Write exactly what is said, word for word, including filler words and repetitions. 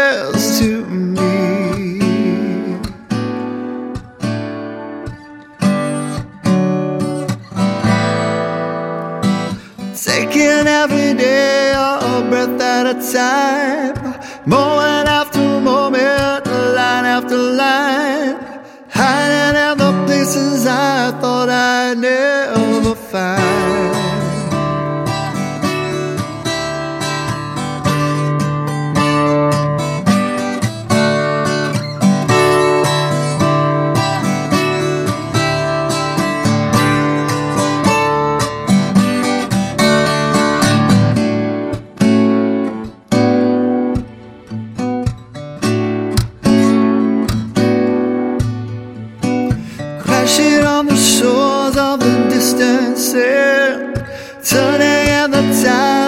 precious to me. Taking every day a breath at a time, moment after moment, line after line, hiding in the places I thought I'd never find. Crashing on the shores of the distant sea, turning in the tide